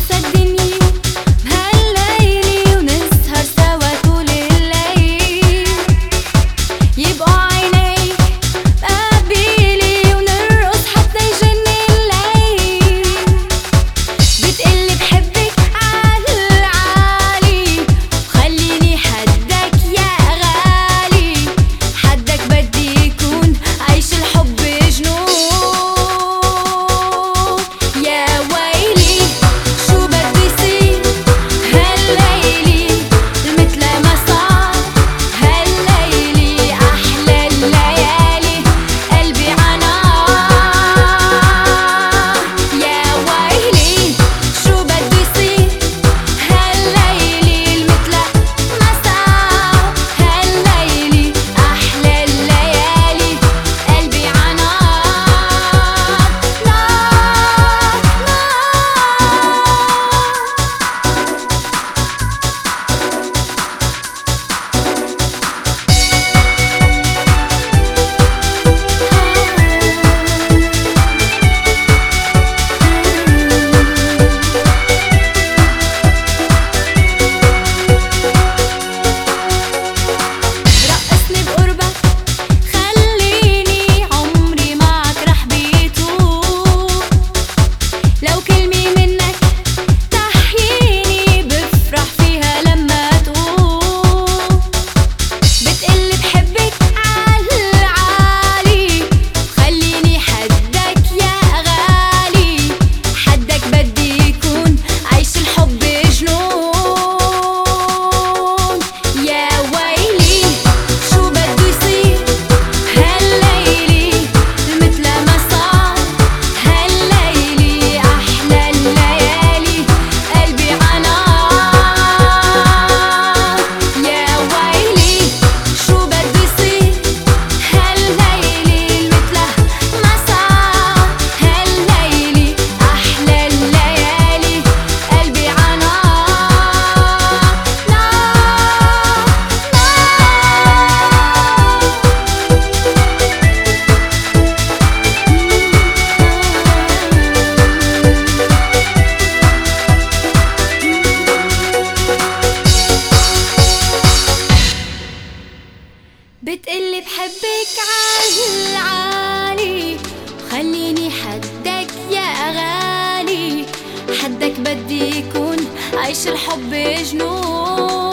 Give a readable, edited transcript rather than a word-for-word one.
صدقني بهالليلة ونسهر سوا طول الليل، يبقوا عينيك بقبيلي ونرقص حتى يجن الليل. بتقلي بحبك عالعالي وخليني حدك يا غالي، حدك بدي يكون عيش الحب جنون. يا ويلي شو بدي يصير هالليلي مثل ما صار هالليلي، أحلى الليالي قلبي عنار. يا ويلي شو بدي يصير هالليلي مثل ما صار هالليلي، أحلى الليالي قلبي عنار. نار نار. رقصني بقربك خليني عمري معك رح بيطول، لو كلمة منك تحييني بفرح فيها لما تقول. بتقلي بحبك عالعالي وخليني حدك يا غالي، حدك بدي يكون عيش الحب جنون. يا ويلي شو بدي يصير هالليلي مثل ما صار هالليلي، أحلى الليالي قلبي عنار. يا ويلي شو بدي يصير هالليلي مثل ما صار هالليلي، أحلى الليالي قلبي عنار. نار بتقلي بحبك عالعالي وخليني حدك يا غالي، حدك بدي يكون عيش الحب جنون.